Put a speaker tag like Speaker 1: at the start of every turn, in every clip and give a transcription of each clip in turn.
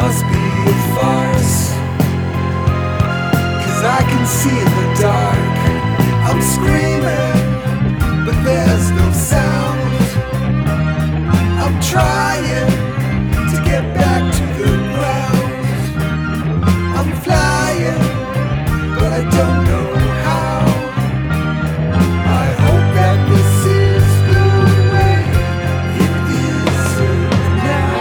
Speaker 1: must be a farce, 'cause I can see in the dark. I'm screaming, but there's no sound. I'm trying to get back to the ground. I'm flying, but I don't know how. I hope that this is the way it isn't now.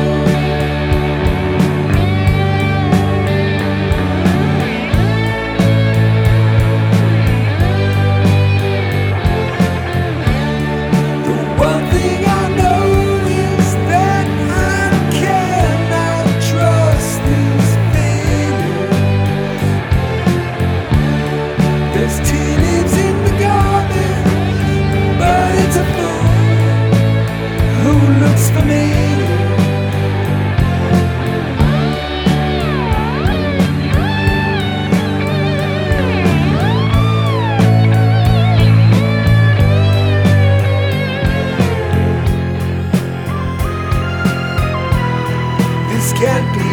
Speaker 1: The one thing I know is that I cannot trust this feeling. There's tea leaves in the garden, but it's a fool who looks for me. This can't be